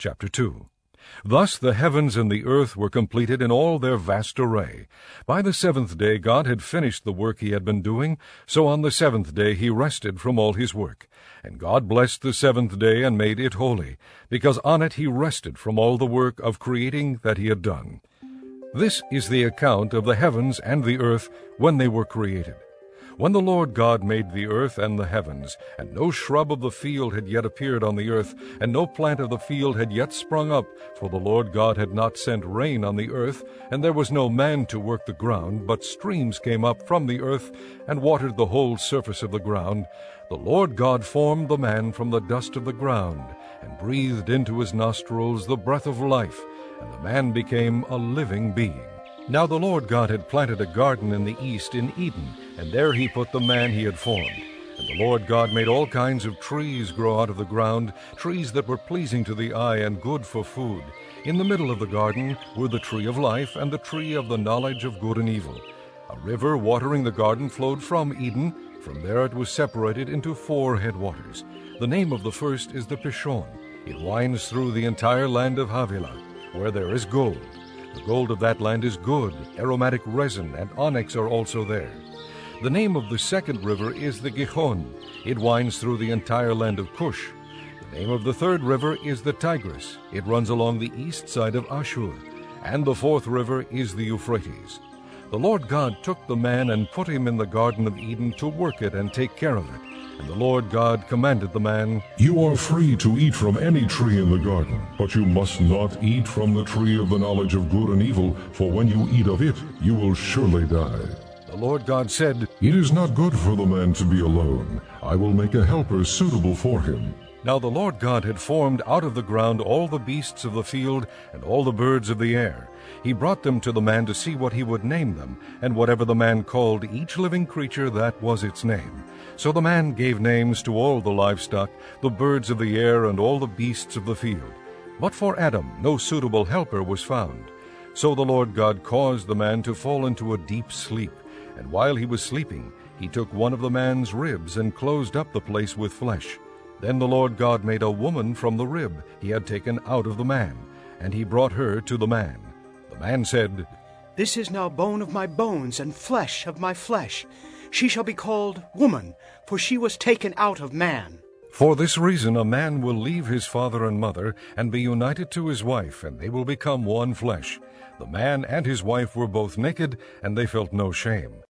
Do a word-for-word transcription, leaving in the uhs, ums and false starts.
Chapter two. Thus the heavens and the earth were completed in all their vast array. By the seventh day God had finished the work he had been doing, so on the seventh day he rested from all his work. And God blessed the seventh day and made it holy, because on it he rested from all the work of creating that he had done. This is the account of the heavens and the earth when they were created. When the Lord God made the earth and the heavens, and no shrub of the field had yet appeared on the earth, and no plant of the field had yet sprung up, for the Lord God had not sent rain on the earth, and there was no man to work the ground, but streams came up from the earth, and watered the whole surface of the ground, the Lord God formed the man from the dust of the ground, and breathed into his nostrils the breath of life, and the man became a living being. Now the Lord God had planted a garden in the east in Eden, and there he put the man he had formed. And the Lord God made all kinds of trees grow out of the ground, trees that were pleasing to the eye and good for food. In the middle of the garden were the tree of life and the tree of the knowledge of good and evil. A river watering the garden flowed from Eden. From there it was separated into four headwaters. The name of the first is the Pishon. It winds through the entire land of Havilah, where there is gold. The gold of that land is good, aromatic resin, and onyx are also there. The name of the second river is the Gihon. It winds through the entire land of Cush. The name of the third river is the Tigris. It runs along the east side of Ashur. And the fourth river is the Euphrates. The Lord God took the man and put him in the Garden of Eden to work it and take care of it. And the Lord God commanded the man, "You are free to eat from any tree in the garden, but you must not eat from the tree of the knowledge of good and evil, for when you eat of it, you will surely die." The Lord God said, "It is not good for the man to be alone. I will make a helper suitable for him." Now the Lord God had formed out of the ground all the beasts of the field and all the birds of the air. He brought them to the man to see what he would name them, and whatever the man called each living creature, that was its name. So the man gave names to all the livestock, the birds of the air, and all the beasts of the field. But for Adam no suitable helper was found. So the Lord God caused the man to fall into a deep sleep, and while he was sleeping, he took one of the man's ribs and closed up the place with flesh. Then the Lord God made a woman from the rib he had taken out of the man, and he brought her to the man. The man said, "This is now bone of my bones and flesh of my flesh. She shall be called woman, for she was taken out of man." For this reason a man will leave his father and mother and be united to his wife, and they will become one flesh. The man and his wife were both naked, and they felt no shame.